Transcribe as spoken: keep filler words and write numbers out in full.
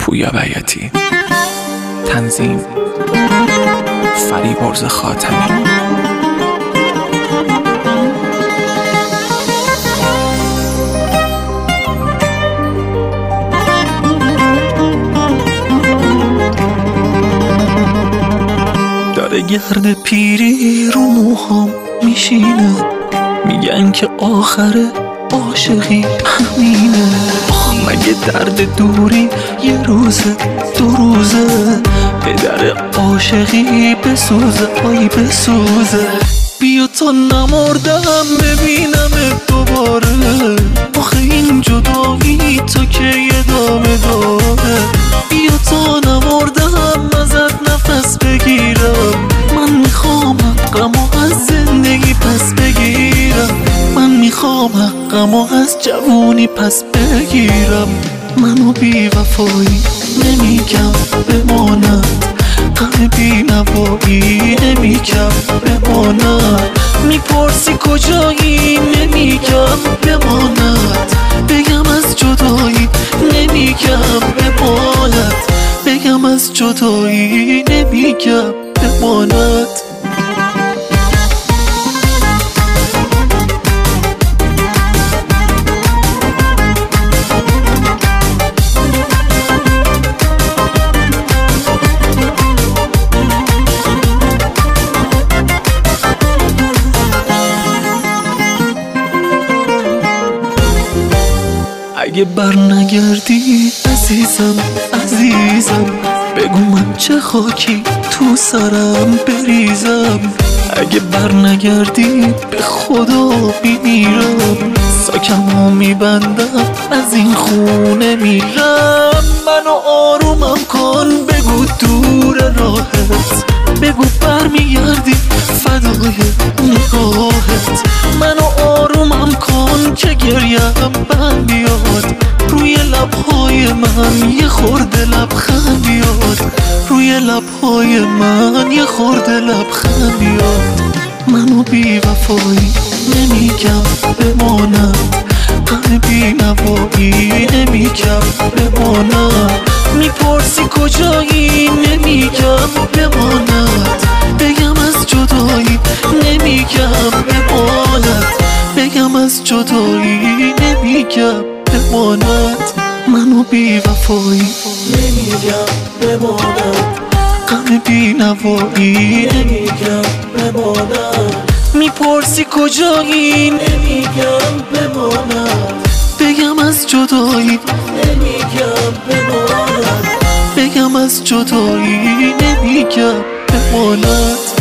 پویا بیاتی. تنظیم فریبرز خاتمی. داره گرد پیری رو موهام میشینه، میگن که آخر عاشقی همینه. آخ مگه درد دوری یه روزه دو روزه، به در عاشقی بسوزه آی بسوزه. بیا تا نمردم ببینم دوباره، آخه این جدایی تو که ادامه داره. بیا تا نمردم ازت نفس بگیرم، من میخوام حقمو از زندگی پس بگیرم. من میخوام حقمو از جوونی پس بگیرم. منو بی وفایی نمیگم بماند، غم بی نوایی نمیگم بماند. میپرسی کجایی نمیگم بماند، بگم از جدایی نمیگم بماند، بگم از جدایی نمیگم بماند. اگه بر نگردی عزیزم عزیزم، بگو من چه خاکی تو سرم بریزم. اگه بر نگردی به خدا میمیرم، ساکمو میبندم از این خونه میرم. منو آرومم کن بگو دور راهت، بگو برمیگردی فدای نگاهت. منو آرومم کن که گریم بند بیاد، روی لبهای من یه خورده لبخند بیاد، روی لبهای من یه خورده لبخند بیاد. منو بی وفایی نمیگم بماند، غم بی نوایی نمیگم بماند. میپرسی کجایی نمیگم بماند، بگم از جدایی نمیگم بماند، بگم از جدایی نمیگم بماند. منو بی وفایی نمیگم بماند، غم بی نوایی نمیگم بماند. میپرسی کجایی نمیگم بماند، بگم از جدایی نمیگم بماند، بگم از جدایی نمیگم بماند.